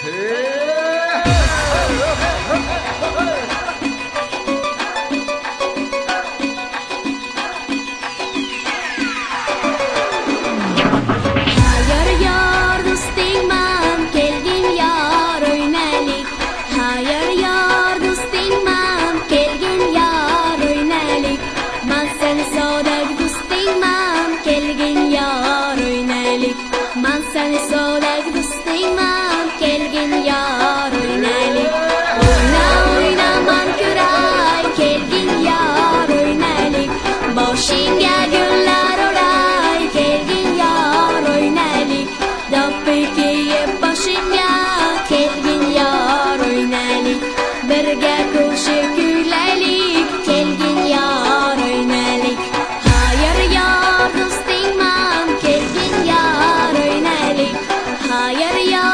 Man seni so'dak do'stingman, kelgin yor o'ynaylik. O'yna o'yna man ko'ray, kelgin yor o'ynaylik. Boshingga gullar o'ray, kelgin yor o'ynaylik. Doppi kiyib boshingga, kelgin yor o'ynaylik. Birga qo'shiq kuylaylik, kelgin yor o'ynaylik. Hayır yor do'stingman, kelgin yor o'ynaylik. Hayır yor